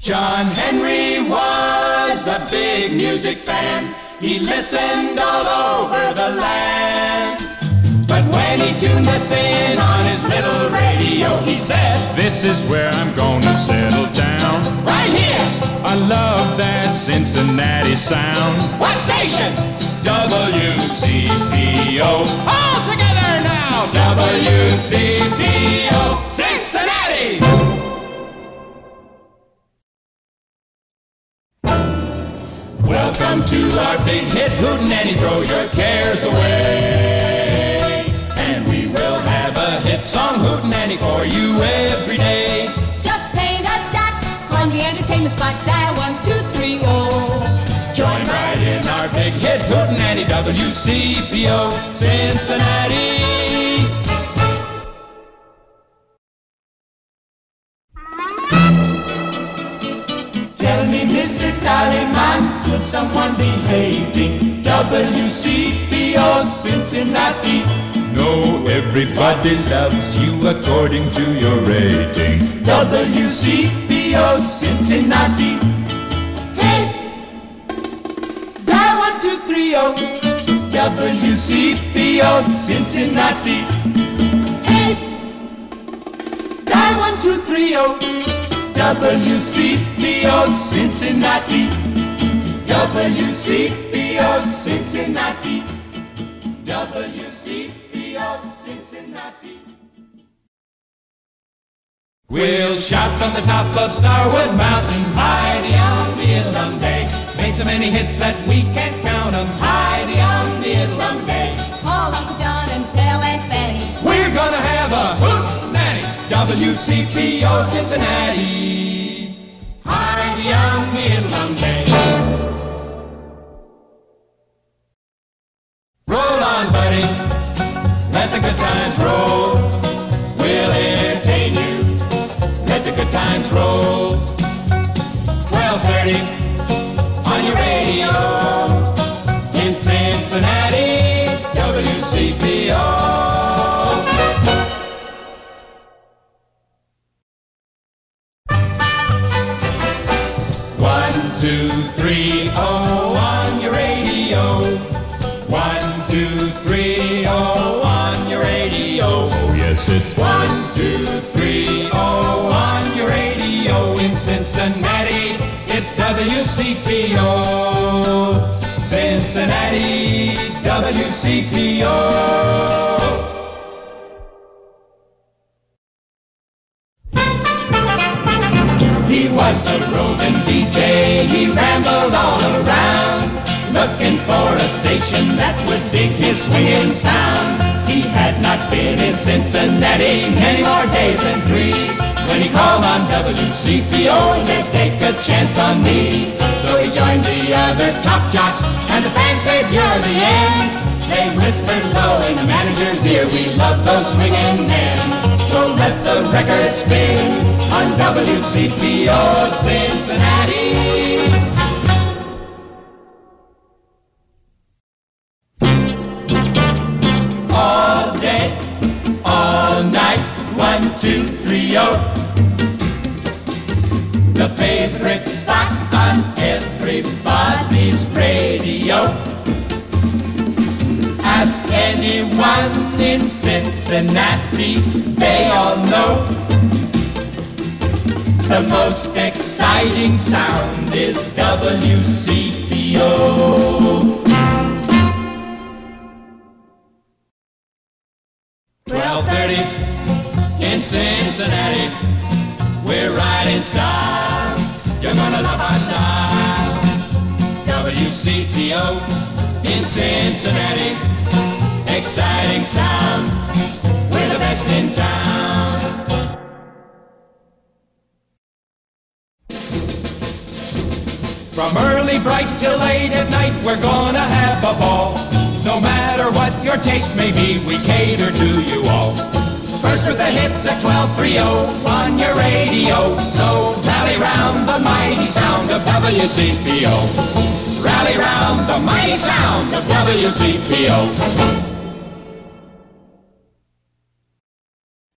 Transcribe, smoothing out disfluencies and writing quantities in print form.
John Henry was a big music fan. He listened all over the land. But when he tuned us in on his little radio, he said, "This is where I'm gonna settle down. right here." I love that Cincinnati sound. What station? WCPO. All together now. WCPO Cincinnati. Welcome to our big hit Hootenanny, throw your cares away. And we will have a hit song Hootenanny for you every day. Just paint a dot on the entertainment spot, dial 1230. Join right in our big hit Hootenanny, WCPO Cincinnati. Tell me, Mr. Tallyman, could someone be hating WCPO Cincinnati? No, everybody loves you according to your rating. WCPO Cincinnati. Hey! Dial 1230. WCPO Cincinnati. Hey! Dial 1230. WCPO Cincinnati. WCPO Cincinnati. WCPO Cincinnati. We'll shout from the top of Starwood Mountain, Heidi on the Itlam Day. Made so many hits that we can't count them, Heidi on the Itlam Day. Call Uncle John and tell Aunt Fanny. We're gonna have a Hootenanny, WCPO Cincinnati. Heidi on the Itlam Day. Roll on, buddy, let the good times roll. We'll entertain you, let the good times roll. 12:30 on your radio in Cincinnati, WCPO. 1230 on your radio. 1230 on your radio. Oh, yes, it's 1230 on your radio in Cincinnati. It's WCPO Cincinnati, WCPO. He was a roving DJ, he rambled all around, looking for a station that would dig his swinging sound. He had not been in Cincinnati many more days than 3 when he called on WCPO and said, "Take a chance on me." So he joined the other top jocks, and the band said, "You're the end." They whispered low in the manager's ear, "We love those swinging men." So let the record spin on WCPO Cincinnati. All day, all night, 1230. The favorite spot on everybody's radio. Ask anyone in Cincinnati, they all know the most exciting sound is WCPO. 12:30 in Cincinnati, we're riding style. You're gonna love our style. WCPO in Cincinnati, exciting sound. We're the best in town. From early bright till late at night, we're gonna have a ball. No matter what your taste may be, we cater to you all. First with the hits at 1230 on your radio. So rally round the mighty sound of WCPO. Rally round the mighty sound of WCPO.